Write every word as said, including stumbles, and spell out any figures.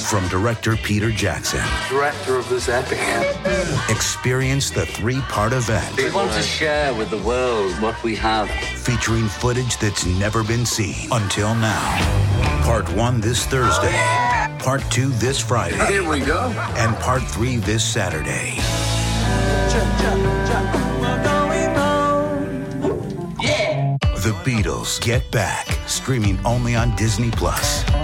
From director Peter Jackson. Director of this epic. Experience the three-part event. We want to share with the world what we have. Featuring footage that's never been seen until now. Part one this Thursday. Part two this Friday. Here we go. And part three this Saturday. Yeah! The Beatles Get Back. Streaming only on Disney Plus.